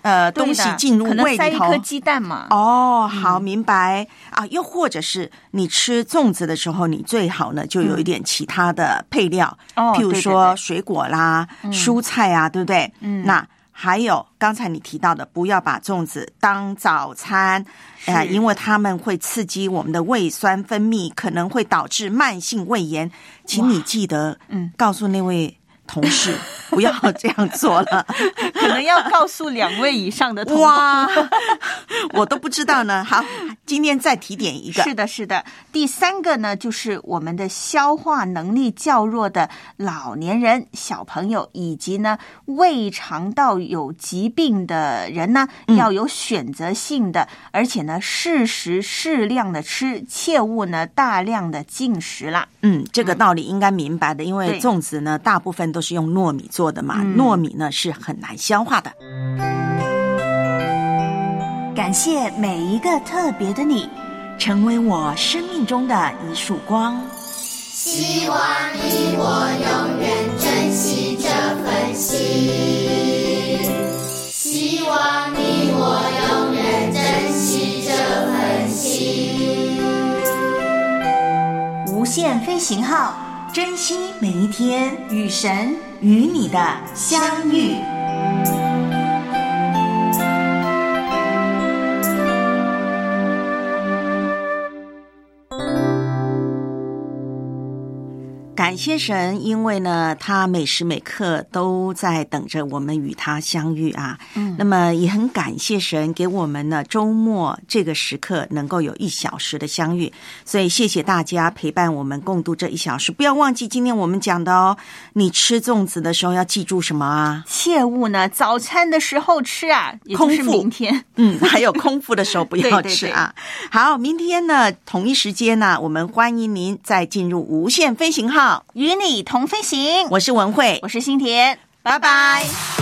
呃东西进入胃里头， 可能塞一颗鸡蛋嘛。 哦，好，嗯、明白啊。又或者是你吃粽子的时候，你最好呢就有一点其他的配料，嗯、譬如说水果啦、对对对蔬菜啊，对不对？嗯，那还有刚才你提到的，不要把粽子当早餐，呃，因为它们会刺激我们的胃酸分泌，可能会导致慢性胃炎。请你记得，嗯，告诉那位同事不要这样做了， 可能要告诉两位以上的同事。 哇，我都不知道呢。好，今天再提点一个。 是的，是的。第三个呢，就是我们的消化能力较弱的老年人、小朋友，以及呢胃肠道有疾病的人呢，嗯、要有选择性的，而且呢适时适量的吃，切勿呢大量的进食啦。 嗯，这个道理应该明白的，因为粽子呢大部分都是用糯米做的嘛，嗯、糯米呢是很难消化的。 感谢每一个特别的你， 成为我生命中的一束光。 希望你我永远珍惜这份心，希望你我永远珍惜这份心。 无限飞行号， 珍惜每一天与神与你的相遇。感谢神，因为呢，他每时每刻都在等着我们与他相遇啊。嗯，那么也很感谢神给我们呢周末这个时刻能够有一小时的相遇，所以谢谢大家陪伴我们共度这一小时。不要忘记今天我们讲的哦，你吃粽子的时候要记住什么啊？ 切勿呢早餐的时候吃啊，也就是明天。 嗯，还有空腹的时候不要吃啊。对对对，好，明天呢同一时间呢，我们欢迎您再进入无限飞行号。 与你同飞行， 我是文慧， 我是新田，拜拜。